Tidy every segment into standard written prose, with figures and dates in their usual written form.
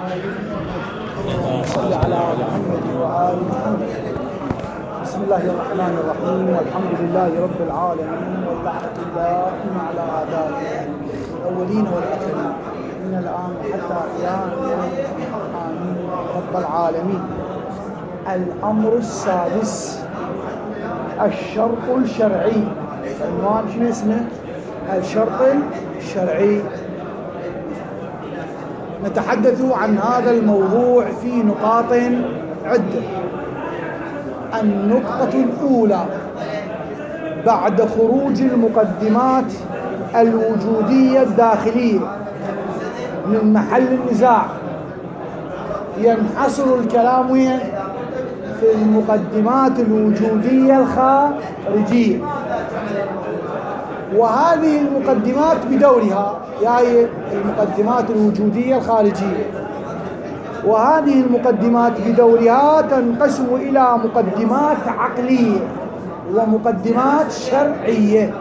صل على محمد وآل محمد. بسم الله الرحمن الرحيم، والحمد لله رب العالمين، واللعنة الدائمة على أعدائه الأولين والآخرين من الآن حتى قيام آمين رب العالمين. الأمر السادس، الشرط الشرعي. عنوان شنو اسمه؟ الشرط الشرعي. نتحدث عن هذا الموضوع في نقاط عدة. النقطة الأولى، بعد خروج المقدمات الوجودية الداخلية من محل النزاع ينحصر الكلام في المقدمات الوجودية الخارجية، وهذه المقدمات بدورها، يعني المقدمات الوجودية الخارجية، وهذه المقدمات بدورها تنقسم إلى مقدمات عقلية ومقدمات شرعية.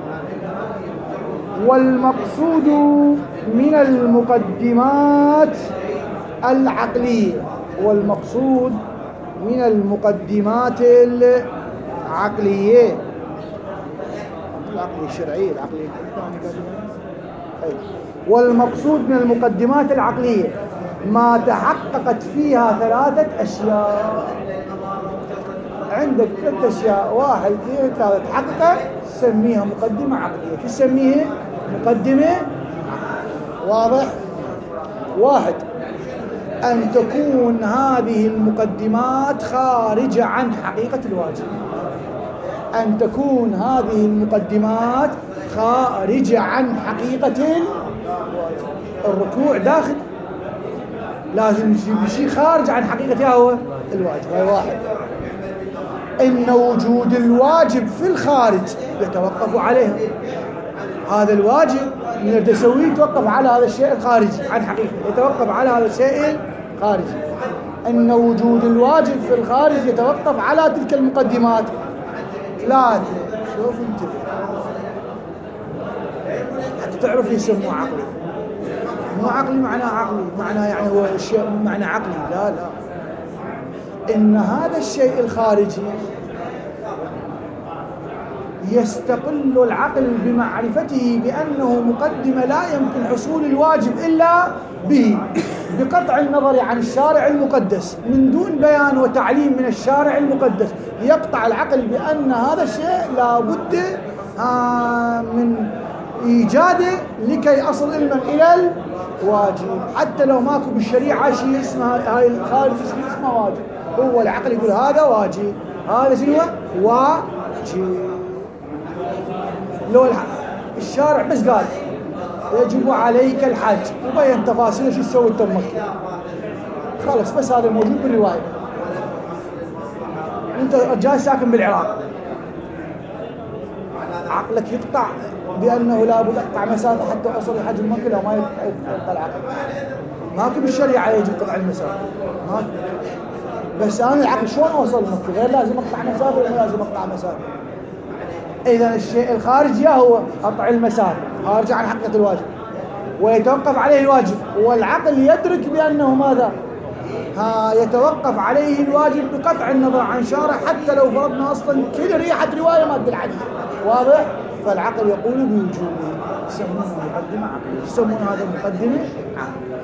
والمقصود من المقدمات العقلية، والمقصود من المقدمات العقلية، العقلية الشرعية، العقلية. والمقصود من المقدمات العقلية ما تحققت فيها ثلاثة أشياء. عندك ثلاثة أشياء، واحد اثنين ثلاثة، تحقق تسميها مقدمة عقلية. تسميها مقدمة عقلية. واضح؟ واحد، أن تكون هذه المقدمات خارجة عن حقيقة الواجب. أن تكون هذه المقدمات خارجة عن حقيقة الواجب. الركوع داخل، لازم يجيب شيء خارج عن حقيقته هو الواجب. هاي واحد. إن وجود الواجب في الخارج يتوقف عليها. هذا الواجب من تسويه يتوقف على هذا الشيء الخارجي عن حقيقته، يتوقف على هذا الشيء الخارجي. إن وجود الواجب في الخارج يتوقف على تلك المقدمات. ثلاثة، شوف انتبه حتى تعرف يسموه عقلي. مو عقلي معناه عقلي، معناه يعني هو الشيء معنى عقلي، لا لا. إن هذا الشيء الخارجي يستقل العقل بمعرفته بأنه مقدمة لا يمكن حصول الواجب إلا به، بقطع النظر عن الشارع المقدس. من دون بيان وتعليم من الشارع المقدس يقطع العقل بأن هذا الشيء لا بد من إيجاده لكي أصل علما إلى الواجب. حتى لو ماكو بالشريعة شيء اسمها هاي الخارج شيء اسمه واجب، هو العقل يقول هذا واجب، هذا شنو واجب. لو الشارع بس قال يجب عليك الحج وبين تفاصيل شو تسوي انت بمكة، خلص بس هذا موجود بالرواية. انت جاي ساكن بالعراق، عقلك يقطع بأنه لا بد أقطع مسافة حتى أوصل لحج المكة، لو ما يقطع العقل. ماكو بالشريعة يجب قطع المسافة، ماكو. بس أنا العقل شلون أوصل المكة؟ غير لازم أقطع مسافة ولا لازم أقطع مسافة؟ إذا الشيء الخارجي هو قطع المسافة، خارج عن حقيقة الواجب ويتوقف عليه الواجب، والعقل يدرك بأنه ماذا؟ يتوقف عليه الواجب بقطع النظر عن شارع، حتى لو فرضنا أصلا كل ريحة رواية ما تدل عليه. واضح؟ فالعقل يقول بوجوده. يسمونه مقدمة عقلية، يسمون هذا مقدمة عقلية.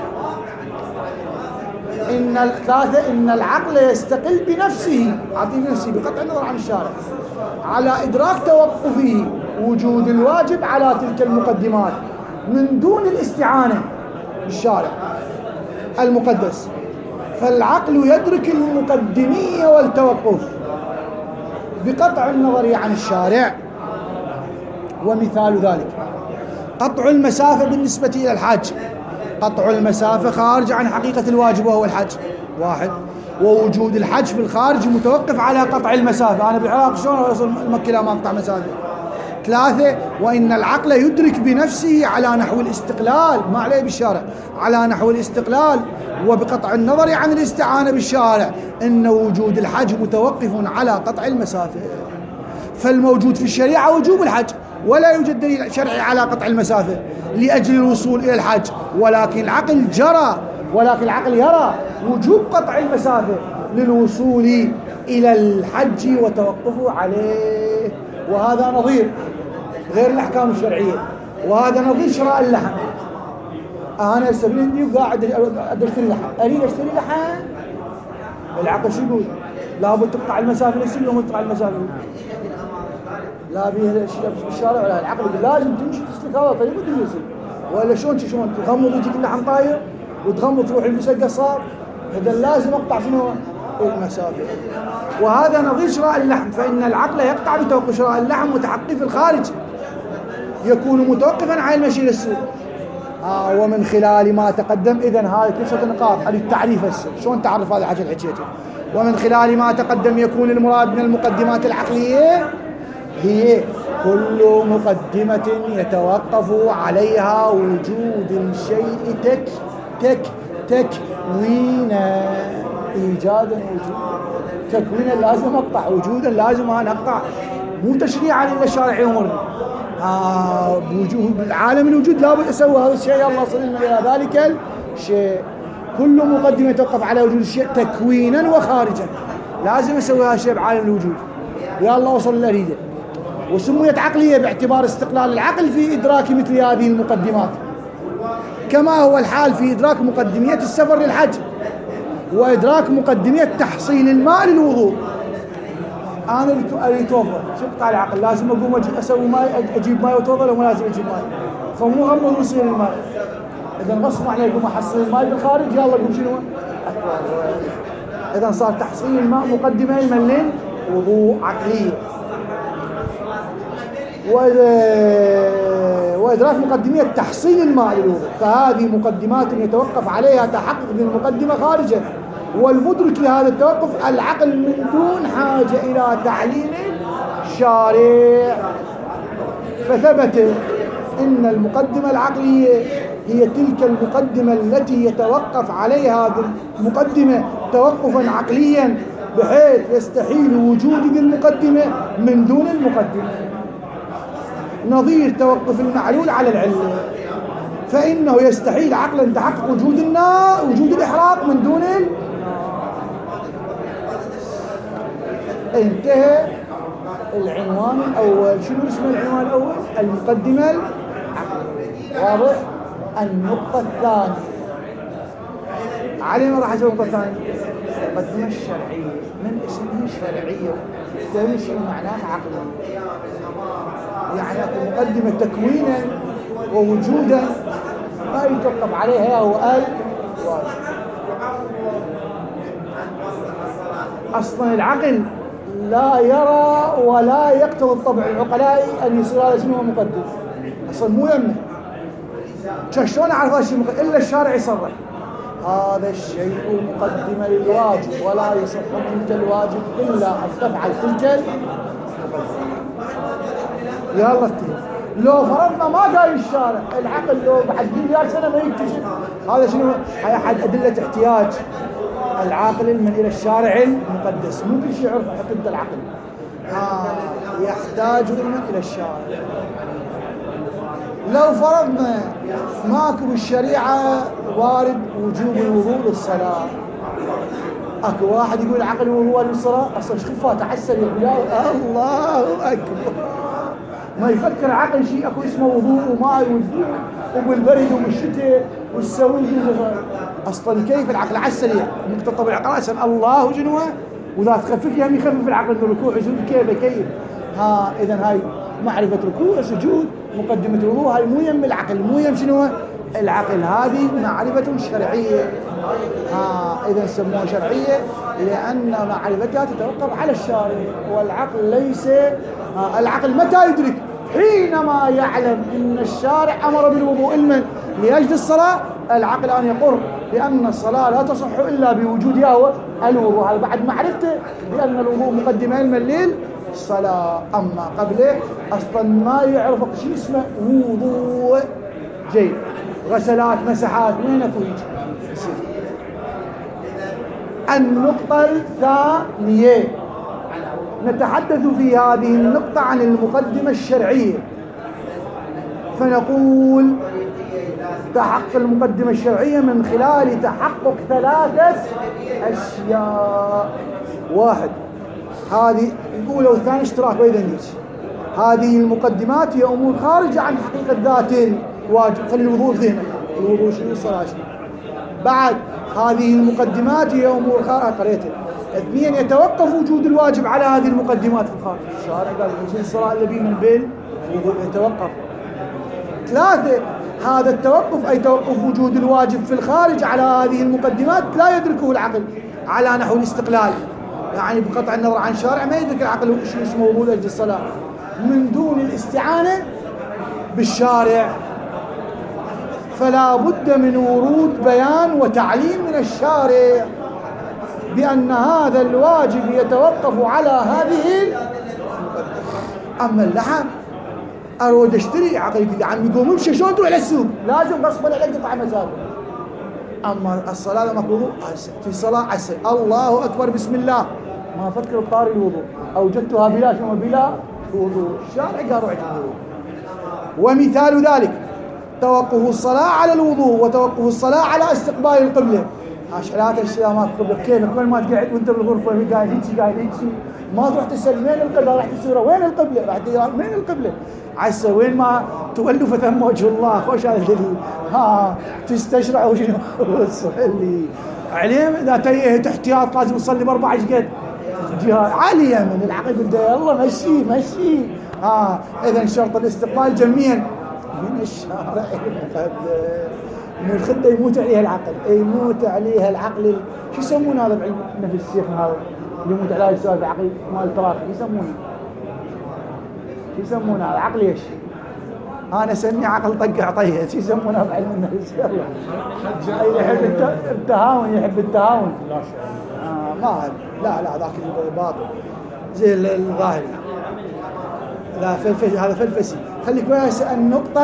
إن العقل يستقل بنفسه، نفسه بقطع النظر عن الشارع، على إدراك توقفه وجود الواجب على تلك المقدمات من دون الاستعانة بالشارع المقدس. فالعقل يدرك المقدمية والتوقف بقطع النظر عن الشارع. ومثال ذلك قطع المسافة بالنسبة إلى الحج. قطع المسافة خارج عن حقيقة الواجب وهو الحج، واحد. ووجود الحج في الخارج متوقف على قطع المسافة. أنا بالعراق شلون أوصل مكة لما أقطع مسافة؟ ثلاثة، وإن العقل يدرك بنفسه على نحو الاستقلال، ما عليه بالشارع، على نحو الاستقلال وبقطع النظر عن الاستعانة بالشارع، إن وجود الحج متوقف على قطع المسافة. فالموجود في الشريعة وجوب الحج، ولا يوجد دليل شرعي على قطع المسافة لأجل الوصول إلى الحج، ولكن العقل جرى ولكن العقل يرى وجوب قطع المسافة للوصول إلى الحج وتوقفه عليه. وهذا نظير غير الأحكام الشرعية، وهذا نظير شراء اللحم. أنا سبيلي وقاعد أشتري لحم، أريد أشتري لحم، العقل شو يقول؟ لابد تقطع المسافة ليس لهم تقطع المسافة، لا بيه بالشارع ولا العقل يقول لازم تمشي تسلك هذا طريق وتجلسي، ولا شلون تغمض ويجيك اللحم طاير وتغمض تروح المسجد قصار، هذا لازم أقطع شنو المسافة. وهذا نظير شراء اللحم، فإن العقل يقطع بتوقف شراء اللحم متحقق في الخارج، يكون متوقفا عن المشي للسوق. ومن خلال ما تقدم، إذن هذه 9 نقاط التعريف هسه شلون تعرف هذا الحاجة اللي حكيته. ومن خلال ما تقدم يكون المراد من المقدمات العقلية هي كل مقدمة يتوقف عليها وجود الشيء تكوينا، إيجادا وجودا. تكوينا لازم أقطع، وجودا لازم أنا أقطع، مو تشريعا إلا الشارع يأمرني. بوجود العالم الوجود لابد أسوي هذا الشيء، الله صلنا إلى ذلك الشيء. كل مقدمة يتوقف على وجود الشيء تكوينا وخارجا، لازم أسوي هذا الشيء بعالم الوجود، يا الله وصل اللي أريده. وسميت عقلية باعتبار استقلال العقل في إدراك مثل هذه المقدمات، كما هو الحال في إدراك مقدمية السفر للحج وإدراك مقدمية تحصيل الماء للوضوء. أنا أريد أتوضأ، شفت على العقل لازم أقوم أسوي ماء، أجيب ماء وأتوضأ، لو ما لازم أجيب ماء، فمو غمض يصير الماء. إذا غصب علي أقوم أحصل الماء بالخارج، يلا أقوم شنو؟ إذا صار تحصيل الماء مقدمة لمن؟ وضوء عقلية. وإدراك مقدمية تحصيل الماء للوضوء، فهذه مقدمات يتوقف عليها تحقق للمقدمة خارجا، والمدرك لهذا التوقف العقل من دون حاجة إلى تعليل الشارع. فثبت إن المقدمة العقلية هي تلك المقدمة التي يتوقف عليها المقدمة توقفا عقليا بحيث يستحيل وجود المقدمة من دون المقدمة، نظير توقف المعلول على العلة، فإنه يستحيل عقلا تحقق وجود الإحراق من دون انتهى العنوان الأول. شنو اسم العنوان الأول؟ المقدمة العقلية. واضح؟ النقطة الثانية على ما راح أجاوب النقطة الثانية، المقدمة الشرعية، من اسمها شرعية تمشي معناها عقلية، يعني المقدمة تكوينا ووجودا ما يتوقف عليها هو الواجب. أصلا العقل لا يرى ولا يقتضي الطبع العقلاء أن يصير هذا شنو مقدم، أصلا مو يمه. شلون أعرف هذا الشيء إلا الشارع يصرح هذا الشيء مقدمة للواجب، ولا يصح منك الواجب إلا أن تفعل تلك المقدمة. يلا افتهم. لو فرضنا ما قال الشارع، العقل لو بعد مليار سنة ما يكتشف هذا شنو؟ هي أحد أدلة احتياج العاقل من إلى الشارع المقدس. مو كل شيء يعرف حقيقة العقل، يحتاج إلى الشارع. لو فرضنا ماكو بالشريعة وارد وجوب الوضوء للصلاة، اكو واحد يقول العقل الوضوء للصلاة، اصلا شخفها تعسل يا الله اكبر، ما يفكر عقل شيء اكو اسمه وضوء وماء وبالبرد وبالشتاء والسوي. اصلا كيف العقل عسل مقتطب العقل عسل الله جنوه، ولا تخفف يهم يخفف العقل بالركوع كيف. اذا هاي معرفة ركوع سجود مقدمة الوضوء، هاي مو يم العقل، مو يم شنو العقل، هذه معرفة شرعية. إذا سموها شرعية لأن معرفتها تتوقف على الشارع، والعقل ليس العقل متى يدرك؟ حينما يعلم أن الشارع أمر بالوضوء علما لأجل الصلاة، العقل أن يقر بأن الصلاة لا تصح إلا بوجودها الوضوء، هذا بعد معرفته بأن الوضوء مقدم علما للصلاة. أما قبله أصلا ما يعرف شيء اسمه وضوء. جيد، غسلات مسحات وين أكو يصير. النقطة الثانية نتحدث في هذه النقطة عن المقدمة الشرعية، فنقول تحقق المقدمة الشرعية من خلال تحقق 3 أشياء. 1 هذه الأولى والثانية اشتراك وإذا نيجي هذه المقدمات هي أمور خارجة عن حقيقة ذات الواجب. خلي الوضوء ذهنك، الوضوء شنو الصلاة شنو. بعد هذه المقدمات هي أمور خارجة قريتها. 2 يتوقف وجود الواجب على هذه المقدمات في الخارج. الشارع قال يجوز الصلاة إلا بمن بالوضوء يتوقف. 3 هذا التوقف أي توقف وجود الواجب في الخارج على هذه المقدمات لا يدركه العقل على نحو الاستقلال، يعني بقطع النظر عن شارع ما يدرك العقل شو اسمه وضوء لأجل الصلاة من دون الاستعانة بالشارع. فلا بد من ورود بيان وتعليم من الشارع بأن هذا الواجب يتوقف على هذه. أما اللحم أرود أشتري عقلي يا عمي قوم امشي شلون تروح للسوق لازم غصبا عليك تقطع مسافة. أما الصلاة مفروض في صلاة عسل الله أكبر بسم الله ما أفكر بطاري الوضوء أوجدتها بلا شو بلا وضوء. الشارع قالوا عندي الوضوء. ومثال ذلك توقف الصلاة على الوضوء وتوقف الصلاة على استقبال القبلة. حالات السلامات قبلك كيفك وين ما تقعد وانت بالغرفة قاعد هيك ما تروح تسأل وين القبلة راح تسوره وين القبلة راح تقول وين القبلة عسى وين ما تولوا فثم وجه الله خوش هذا الدليل تستشرع وشنو تصلي عليهم اذا تيهت احتياط لازم تصلي ب4 جهات عالية من العقل بده يلا مشي اذا شرط الاستقبال جميعا من الشارع من الخدة يموت عليها العقل شو يسمون هذا بعلم نفس الشيخ هذا اللي يموت على السؤال العقل مال التراكم يسمونه هذا عقل ايش؟ انا اسميه عقل طق عطيه شو يسمونه بعلم النفس يحب التهاون ما لا ذاك الباطل زي الظاهري لا هذا فلفسي. خليك كويس. النقطة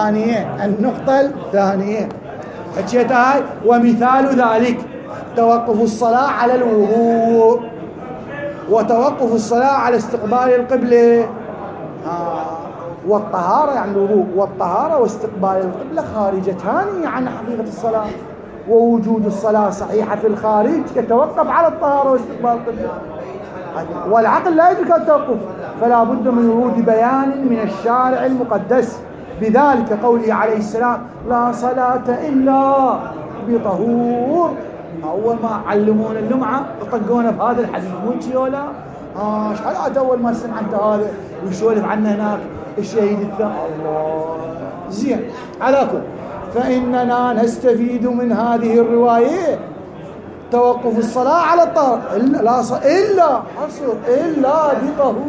الثانية حكيتها هاي. ومثال ذلك توقف الصلاة على الوضوء وتوقف الصلاة على استقبال القبلة. والطهارة يعني الوضوء والطهارة واستقبال القبلة خارجتان عن حقيقة الصلاة. ووجود الصلاة صحيحة في الخارج يتوقف على الطهارة واستقبال القبلة والعقل لا يدرك التوقف فلا بد من ورود بيان من الشارع المقدس. بذلك قوله عليه السلام لا صلاة إلا بطهور. أول ما علمونا اللمعة طقونا بهذا الحديث مو ولا شحال أول ما سمعت هذا ويسولف عنه هناك الشهيد الثاني الله زين. على كل فإننا نستفيد من هذه الرواية توقف الصلاة على الطهارة إلا بطهور.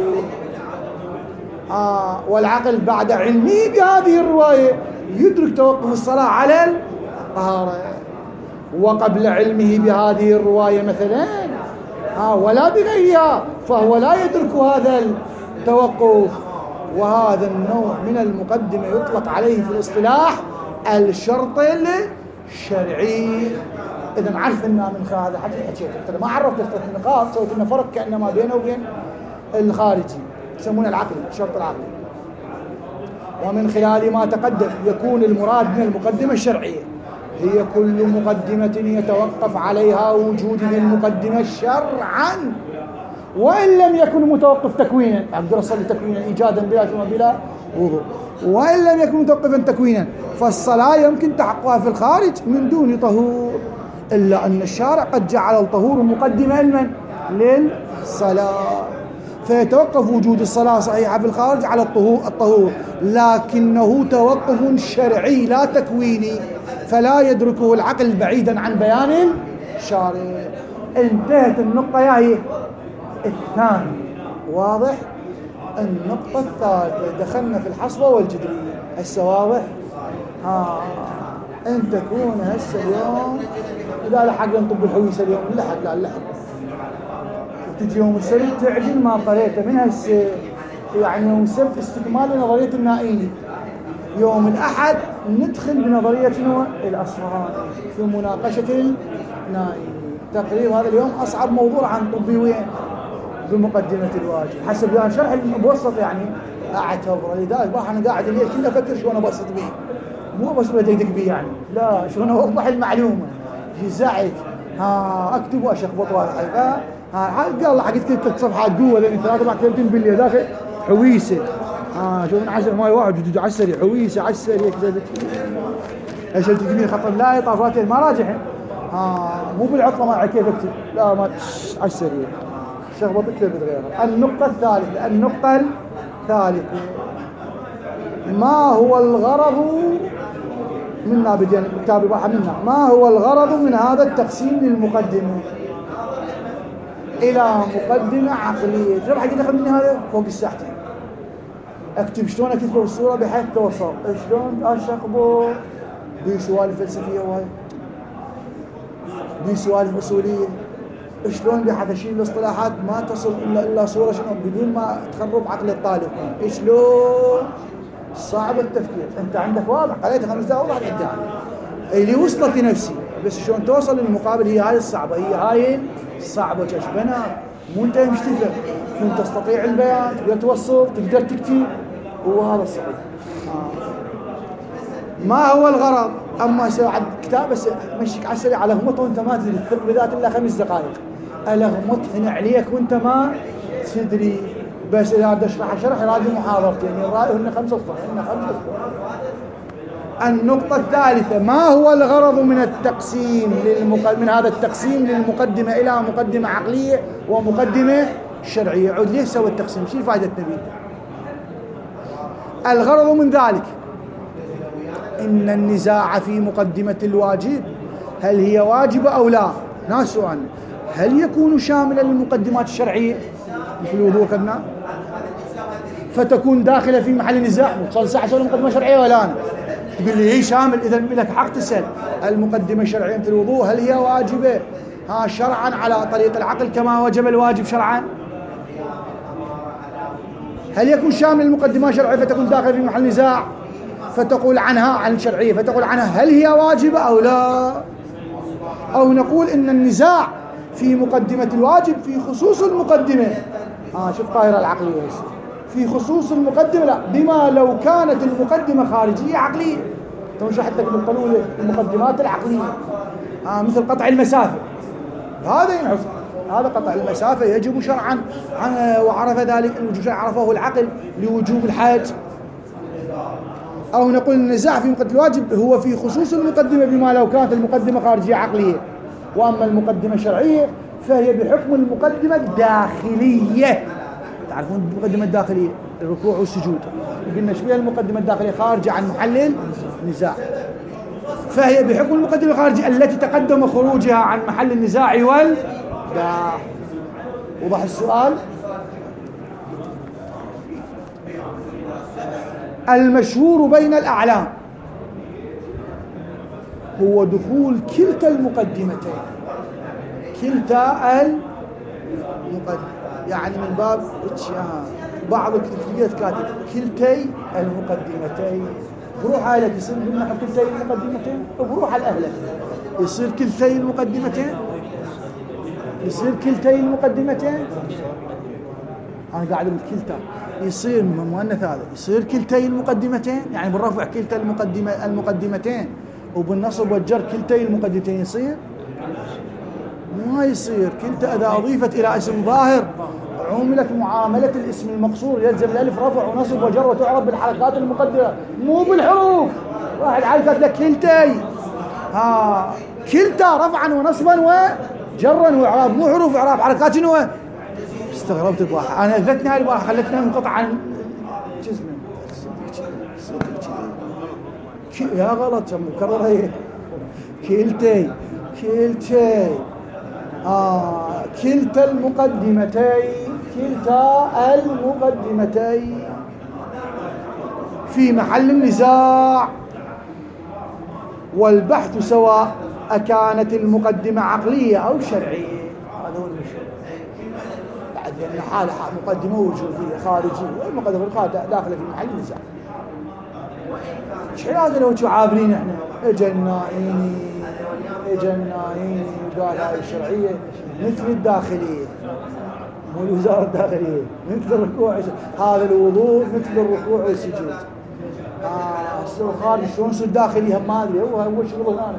والعقل بعد علمه بهذه الرواية يدرك توقف الصلاة على الطهارة وقبل علمه بهذه الرواية مثلا ولا بغيرها فهو لا يدرك هذا التوقف. وهذا النوع من المقدمة يطلق عليه في الاصطلاح الشرط الشرعي. إذا عرفنا من هذا حكيت أنت ما عرفت النقاط سويت لنا فرق كأنما بينه وبين الخارجي يسمونه العقل الشرط العقلي. ومن خلال ما تقدم يكون المراد من المقدمة الشرعية هي كل مقدمة يتوقف عليها وجود المقدمة شرعا وإن لم يكن متوقف تكوينا. أقدر أصلي تكوينا إيجادا بلا وضوء وإن لم يكن متوقفا تكوينا فالصلاة يمكن تحققها في الخارج من دون طهور إلا أن الشارع قد جعل الطهور مقدمة للصلاة فيتوقف وجود الصلاة صحيحة في الخارج على الطهور لكنه توقف شرعي لا تكويني فلا يدركه العقل بعيدا عن بيان الشارع. انتهت النقطة هي الثانية واضح. النقطة الثالثة دخلنا في الحصبة والجدرية هسه واضح. انت تكون هسه اليوم اذا لحق نطب الحويسة اليوم لحق وتجي يوم السبت تعجن ما قريته من هسه يعني يوم السبت استكمال لنظرية النائيني. يوم الأحد ندخل بنظرية الأصفهاني في مناقشة النائيني. تقريبا هذا اليوم أصعب موضوع عن طبي وين بمقدمة الواجب حسب يعني شرح المبسط يعني أعتبره. لذلك أنا قاعد الليل كله أفكر شو أنا بسط به مو بس بديتك بيه يعني، لا شلون اوضح المعلومه جزعت اكتب واشخبط واحد قال الله حقت كتبت صفحات جوا لين 3 كلمتين بالليل داخل حويسه شوف عشر ماي واحد على السريع حويسه على السريع كتبت ايش التقنيه خط لا طافاتين ما راجعين مو بالعطله ما كيف اكتب لا ما على السريع شخبط كتبت غيرها. النقطه الثالثه ما هو الغرض منا بدينا كتاب واحد منا ما هو الغرض من هذا التقسيم للمقدمه الى مقدمه عقليه. شوف حق دخل مني هذا فوق الساحتين اكتب شلون اكتبه بالصوره بحيث توصل شلون اشخبط بسوالف فلسفيه وهاي بسوالف اصوليه شلون بحيث اشيل الاصطلاحات ما تصل الا صوره شنو بدون ما تخرب عقل الطالب. شلون صعب التفكير انت عندك واضح قريت 5 دقائق واضح الابداع اللي وصلت لنفسي بس شلون توصل للمقابل هي هاي الصعبه كشبنا مو انت مش تفهم كنت تستطيع البيان تقدر توصل تقدر تكتب وهذا الصعب. ما هو الغرض اما ساعد كتاب بس مشيك على السريع على غمطه وانت ما تدري الثق بذات الا 5 دقائق الغمط هنا عليك وانت ما تدري بس اذا بدي اشرح لازم محاضرتين يعني هن 5 أسطر. النقطة الثالثة ما هو الغرض من التقسيم من هذا التقسيم للمقدمة إلى مقدمة عقلية ومقدمة شرعية. عود ليه سوى التقسيم شو فائدة النبي؟ الغرض من ذلك إن النزاع في مقدمة الواجب هل هي واجبة أو لا. ناس سؤال هل يكون شاملا للمقدمات الشرعية مثل الوضوء كذا فتكون داخلة في محل نزاع وتصل ساعة سؤال مقدمة شرعية ولا أنا تقول لي هي شامل إذا لك حق تسأل المقدمة الشرعية مثل الوضوء هل هي واجبة شرعا على طريق العقل كما وجب الواجب شرعا. هل يكون شامل المقدمة الشرعية فتكون داخل في محل نزاع فتقول عنها عن الشرعية فتقول عنها هل هي واجبة أو لا. أو نقول إن النزاع في مقدمة الواجب في خصوص المقدمة شوف قاهرة العقلية في خصوص المقدمة لا بما لو كانت المقدمة خارجية عقلية. مش حتى بالقانون المقدمات العقلية مثل قطع المسافة هذا ينحصر هذا قطع المسافة يجب شرعا وعرف ذلك الوجوب عرفه العقل لوجوب الحج. أو نقول النزاع في مقدمة الواجب هو في خصوص المقدمة بما لو كانت المقدمة خارجية عقلية. وأما المقدمة الشرعية فهي بحكم المقدمة الداخلية. تعرفون المقدمة الداخلية الركوع والسجود قلنا شوية المقدمة الداخلية خارجة عن محل النزاع فهي بحكم المقدمة الخارجية التي تقدم خروجها عن محل النزاع وضح السؤال. المشهور بين الأعلام هو دخول كلتا المقدمتين يعني من باب بعض الكتابات كاتب كلتي المقدمتين بروح على يصير من كلتي المقدمتين وبروح على الاهل يصير كلتي المقدمتين انا قاعد اقول كلتا يصير مؤنث هذا يصير كلتي المقدمتين يعني بالرفع كلتا المقدمتين وبالنصب والجر كلتي المقدمتين يصير ما يصير. كلتا اذا اضيفت الى اسم ظاهر عملت معاملة الاسم المقصور يلزم الالف رفع ونصب وجر وتعرب بالحركات المقدرة مو بالحروف. واحد عارفت لك كلتي كلتا رفعا ونصبا وجرا واعراب مو حروف اعراب حركات شنو. استغربت البارحة انا اذتني هاي البارحة خلتنا منقطع عن جسمي يا غلط مكرر هي كلتي كلتا المقدمتين في محل النزاع والبحث سواء أكانت المقدمة عقلية أو شرعية. هذا هو المشكلة بعد لأن حالة مقدمة وجودية خارجية والمقدمة الخارجية داخلة في محل النزاع. ايش هذا لو عابرين احنا اجنائيني وقال هاي الشرعية مثل الداخلية مو الوزارة الداخلية مثل الركوع هذا الوضوء مثل الركوع والسجود هسه الخارج شلون يصير داخلي هم ما ادري هو شغله هنا.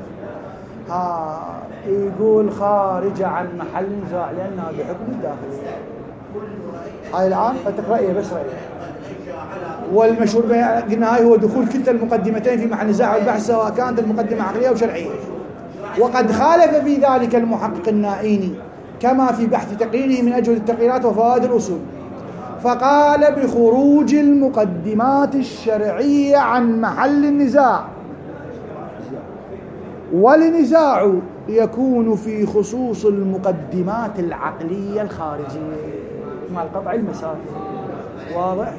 يقول خارج عن محل نزاع لانها بحكم الداخليه. هاي الان فتقرأيها بس رأيها. والمشهور قلنا هاي هو دخول كلتا المقدمتين في محل نزاع والبحث سواء كانت المقدمه عقليه او شرعيه. وقد خالف في ذلك المحقق النائيني كما في بحث تقريره من أجود التقريرات وفوائد الأصول، فقال بخروج المقدمات الشرعية عن محل النزاع، والنزاع يكون في خصوص المقدمات العقلية الخارجية مع القطع المسافي. واضح؟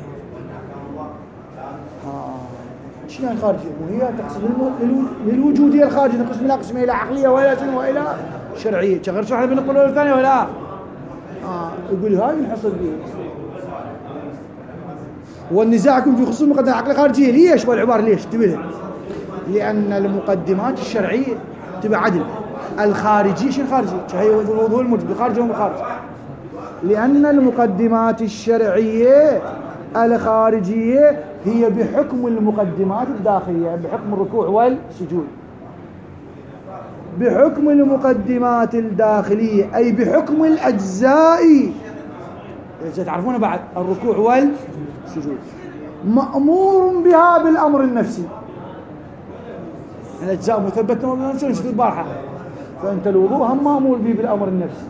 شنو الخارجية؟ وهي تقسم للوجودية الخارجية تقسم إلى قسمين، إلى عقلية وإلى شنو وإلى شرعية. شغل شرح بين القول والثانية ولا يقول هاي نحصل به. والنزاع يكون في خصوص المقدمات العقلية الخارجية. ليش؟ والعبارة ليش؟ انتبه. لأن المقدمات الشرعية تبع عدل، الخارجية شنو الخارجية؟ هي الوضوء الموجب الخارجي والخارج. لأن المقدمات الشرعية الخارجية هي بحكم المقدمات الداخلية، بحكم الركوع والسجود، بحكم المقدمات الداخلية أي بحكم الأجزاء. إذا تعرفون بعد الركوع والسجود مأمور بها بالأمر النفسي. الأجزاء مثبتة بالأمر النفسي ونشوف البارحة. فأنت الوضوء هم مأمور به بالأمر النفسي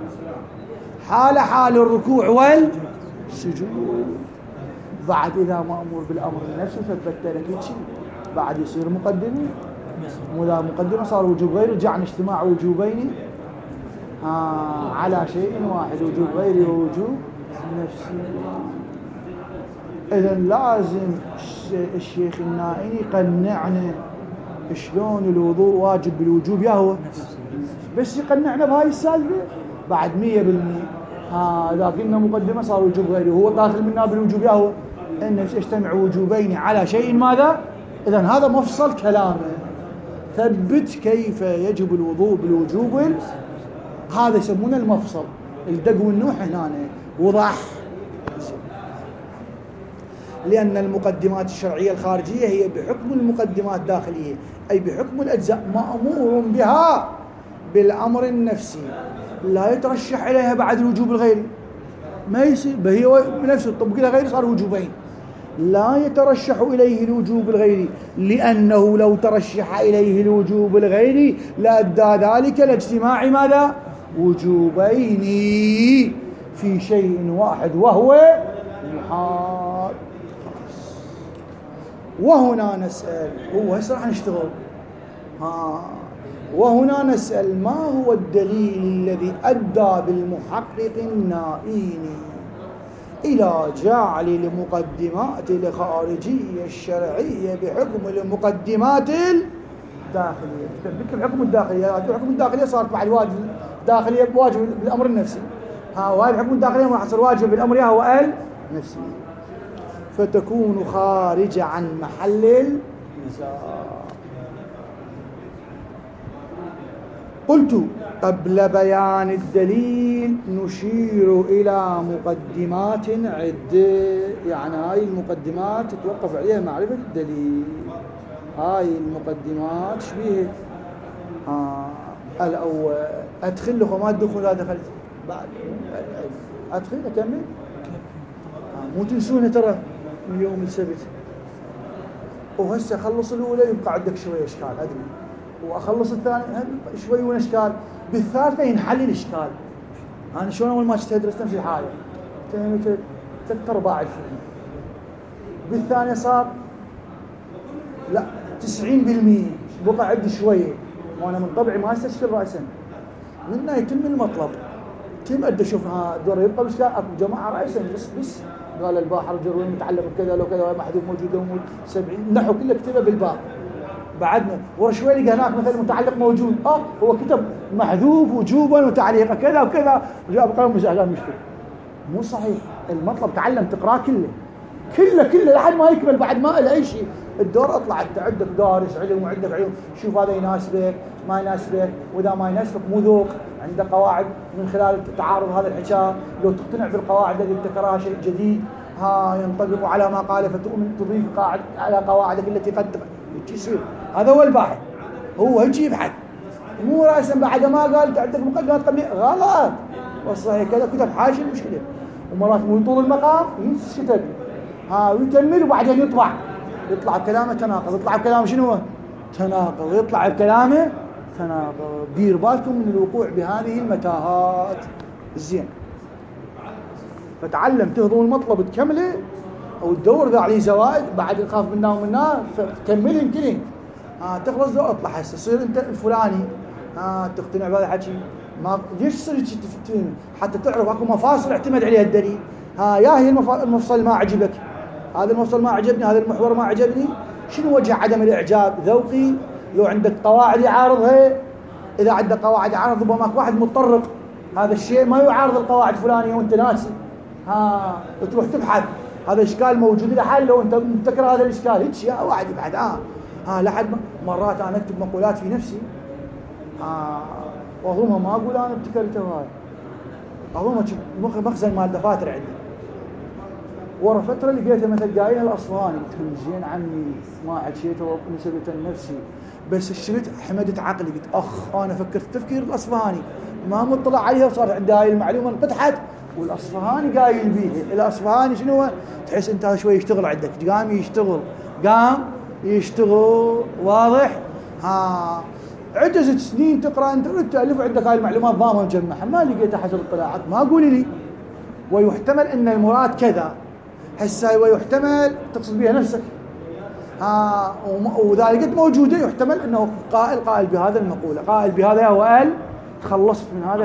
حال الركوع والسجود. بعد إذا مأمور بالأمر النفسي ثبت لك شيء بعد يصير مقدمة. وإذا مقدمة صار وجوب غير، رجعنا اجتماع وجوبين على شيء واحد، وجوب غيري ووجوب نفسي. إذن لازم الشيخ النائي يقنعنا شلون الوضوء واجب بالوجوب ياهو، بس يقنعنا بهاي السالفة بعد 100%. إذا قلنا مقدمة صار وجوب غيري وهو داخل منا بالوجوب ياهو، إن يجتمع وجوبين على شيء ماذا؟ إذن هذا مفصل كلامه. ثبت كيف يجب الوضوء بالوجوب، هذا يسمونه المفصل. الدق والنوح هنا وضح. لأن المقدمات الشرعية الخارجية هي بحكم المقدمات الداخلية أي بحكم الأجزاء مأمور بها بالأمر النفسي، لا يترشح إليها بعد الوجوب الغيري. ما يصير هي بنفسه طبق لها غيري صار وجوبين. لا يترشح إليه الوجوب الغيري، لأنه لو ترشح إليه الوجوب الغيري لأدى ذلك لاجتماع ماذا؟ وجوبين في شيء واحد وهو محال. وهنا نسأل، هو هسه راح نشتغل. وهنا نسأل ما هو الدليل الذي أدى بالمحقق النائيني إلى جعل المقدمات الخارجية الشرعية بحكم المقدمات الداخلية. تثبت بحكم الداخلية، بحكم الداخلية صارت بعد واجب الداخلية بواجب بالأمر النفسي. وهي بحكم الداخلية ما حصل واجب بالأمر هو النفسي، فتكون خارجة عن محل النزاع. قلت قبل بيان الدليل نشير إلى مقدمات عدة، يعني هاي المقدمات تتوقف عليها معرفة الدليل. هاي المقدمات شبيه الأول أدخل لكم ما تدخل لا دخلت بعد أدخل أكمل مو تنسونها ترى من يوم السبت. وهسه أخلص الأولى يبقى عندك شوية إشكال أدري، وأخلص الثاني شوي ونشكال، بالثالثة ينحل الإشكال. أنا شلون أول ما تدرس نفس الحالة تفهمت 3/4 الفهم، بالثانية صار لا 90% بقى عندي شوية، وأنا من طبعي ما استشكل رأسا. منها يتم المطلب تم أدى شوف دور يبقى بس أكو جماعة رأسا بس قال الباحر الجروي متعلق بكذا لو كذا محذوف موجود وموجود 70 نحو كله كتبه بالباب. بعدنا ورا شوي لقى هناك مثلا متعلق موجود هو كتب محذوف وجوبا وتعليقه كذا وكذا، جاء بقلم مزعجان مشكلة. مو صحيح، المطلب تعلم تقراه كله لحد ما يكمل، بعد ما له اي شيء. الدور اطلع انت عندك دارس علم وعندك علوم، شوف هذا يناسبك ما يناسبك، واذا ما يناسبك مو ذوق عندك قواعد من خلال تعارض هذا الحكايه. لو تقتنع بالقواعد اللي ابتكرها شيء جديد ينطبق على ما قال فتؤمن تضيف على قواعدك التي قد يصير. هذا هو الباحث، هو يجي يبحث، مو راسا بعد ما قال عندك مقدمات قبليه غلط والصحيح كذا كتب حاشي المشكله. ومرات مو طول المقام يسكت ويكمل وبعدين يطلع بكلامه تناقض، يطلع بكلامه شنو تناقض، يطلع بكلامه تناقض. دير بالكم من الوقوع بهذه المتاهات. زين، فتعلم تهضم المطلب تكمله او تدور اذا عليه زوائد بعد تخاف منها ومنها فتكملين كلين. تخلص ذو اطلع هسه تصير انت الفلاني تقتنع بهذا الحكي. ما ليش تصير حتى تعرف اكو مفاصل اعتمد عليها الدليل. يا هي المفصل ما عجبك، هذا المفصل ما عجبني، هذا المحور ما عجبني. شنو وجه عدم الاعجاب؟ ذوقي؟ لو عندك قواعد يعارضها. اذا عندك قواعد يعارض ربما واحد متطرق هذا الشيء ما يعارض القواعد الفلانيه وانت ناسي. تروح تبحث هذا اشكال موجود له حل لو انت تكره هذا الاشكال. هيك يا واحد يبحث لحد مرات انا اكتب مقولات في نفسي واظنها ما اقول انا ابتكرتها، هاي اظنها مخزن مال دفاتر عندي. ورا فتره لقيتها مثل قايلها الاصفهاني، قلت زين عني ما حكيته ونسبته لنفسي، بس شريت حمدت عقلي قلت انا فكرت تفكير الاصفهاني ما مطلع عليها وصار عندي هاي المعلومه انقطعت والاصفهاني قايل بيها. الاصفهاني شنو تحس انت شوي يشتغل عندك، قام يشتغل واضح. عجزت سنين تقرا انت تالف عندك هاي المعلومات ضامه مجمعها ما لقيتها حسب اطلاعات. ما قولي لي ويحتمل ان المراد كذا هسه ويحتمل تقصد بها نفسك وذلك موجوده. يحتمل انه قائل بهذا المقوله، قائل بهذا هو قال تخلصت من هذا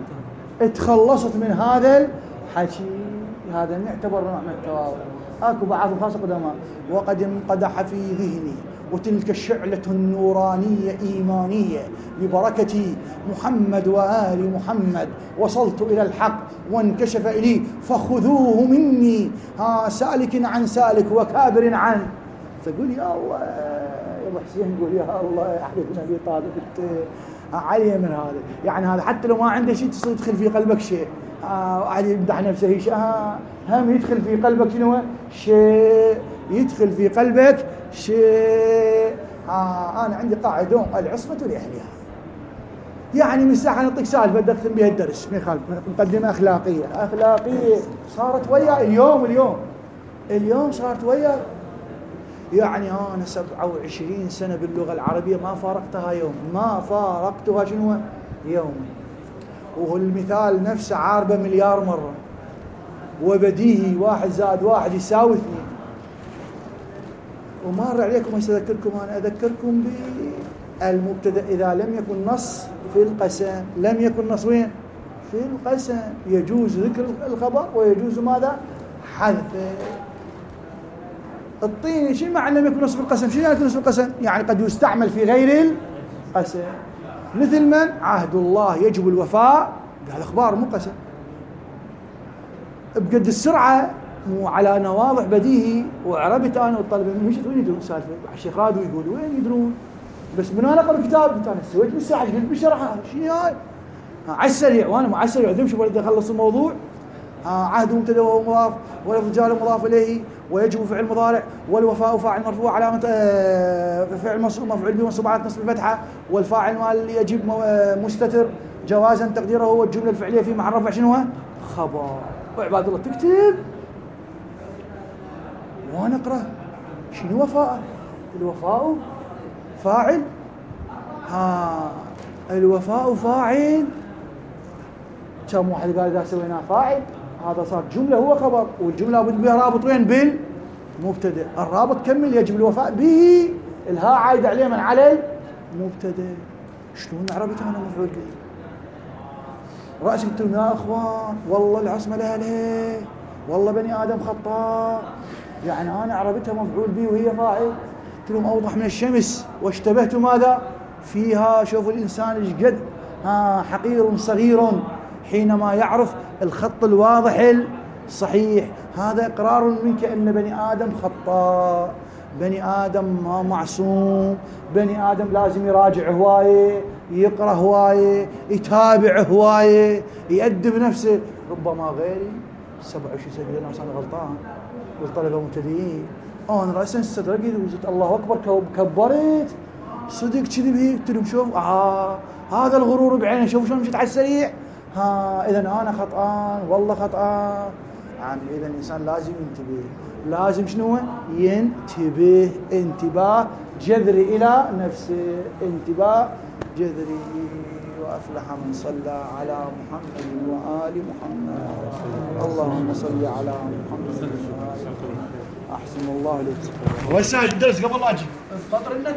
الحكي. هذا نعتبر نوع من التواضع. اكو بعض الخاص قدماء وقد انقدح في ذهني وتلك الشعلة النورانية إيمانية ببركة محمد وآل محمد وصلت إلى الحق وانكشف إلي فخذوه مني سالك عن سالك وكابر عن. تقول يا الله يا ابو حسين، قول يا الله يا أحمد بن أبي طالب علي من هذا. يعني هذا حتى لو ما عنده شيء تصير يدخل في قلبك شيء. واحد يمدح نفسه شيء هم يدخل في قلبك شنو شيء، يدخل في قلبك شيء. أنا عندي قاعدة العصمة لأهلها. يعني مساحة نعطيك سالفة أختم بها الدرس ما يخالف، مقدمة أخلاقية صارت ويا اليوم صارت ويا. يعني أنا 27 سنة باللغة العربية ما فارقتها شنو يوم. وهو المثال نفسه عاربة مليار مرة وبديهي 1 زائد 1 يساوي 2. ومر عليكم أنا أذكركم بالمبتدأ إذا لم يكن نص في القسم. لم يكن نص وين؟ في القسم. يجوز ذكر الخبر ويجوز ماذا؟ حذفه. الطين شو معنى لم يكن نص في القسم؟ شو يعني نص في القسم؟ يعني قد يستعمل في غير القسم. مثل من؟ عهد الله يجب الوفاء، قال أخبار مو قسم. بقد السرعة مو على نواضح بديهي. وعربت أنا والطلبة مش وين يدرون سالفة الشيخ رادو يقول وين يدرون، بس من أنا أقرأ الكتاب قلت أنا سويت بالساعة قلت بشرحها شنو هاي على السريع. وأنا مو على السريع ذم شوف بدي أخلص الموضوع. عهد مبتدأ وهو مضاف والرجال مضاف إليه ويجب فعل مضارع والوفاء فاعل مرفوع علامة فعل مفعول به منصوب على نصب الفتحة والفاعل مال يجب مستتر جوازا تقديره هو الجملة الفعلية في محل رفع شنو خبر. وعباد الله تكتب وانا اقرا شنو وفاء. الوفاء فاعل. الوفاء فاعل. كم واحد قال اذا سويناه فاعل هذا صار جمله هو خبر، والجمله لابد بها رابط وين؟ بالمبتدا. الرابط كمل يجب الوفاء به. الهاء عايد عليه من على المبتدا. شلون عربت انا مفعول به؟ رأسي قلت لهم يا اخوان والله العصمه لها ليه، والله بني ادم خطاء. يعني انا عربتها مفعول به وهي فاعل. قلت لهم اوضح من الشمس واشتبهت ماذا فيها. شوفوا الانسان ايش قد حقير صغير حينما يعرف الخط الواضح الصحيح. هذا اقرار منك ان بني ادم خطاء، بني ادم ما معصوم، بني ادم لازم يراجع هوايه، يقرا هوايه، يتابع هوايه، يأدب نفسه. ربما غيري 27 سنه انا غلطان والطلبة مبتدئين. أنا رأسا استدرقت وقلت الله أكبر، كبرت صدق كذي بهيك. قلت لهم شوف هذا الغرور بعينه، شوف شلون مشيت على السريع. إذا أنا خطأان، والله خطأان. يعني إذا الإنسان لازم ينتبه، لازم شنو ينتبه انتباه جذري إلى نفسه، انتباه جذري. وأفلح من صلى على محمد وآل محمد. اللهم صل على محمد وآل محمد. أحسن الله إليك. وسع الدرس قبل أجي.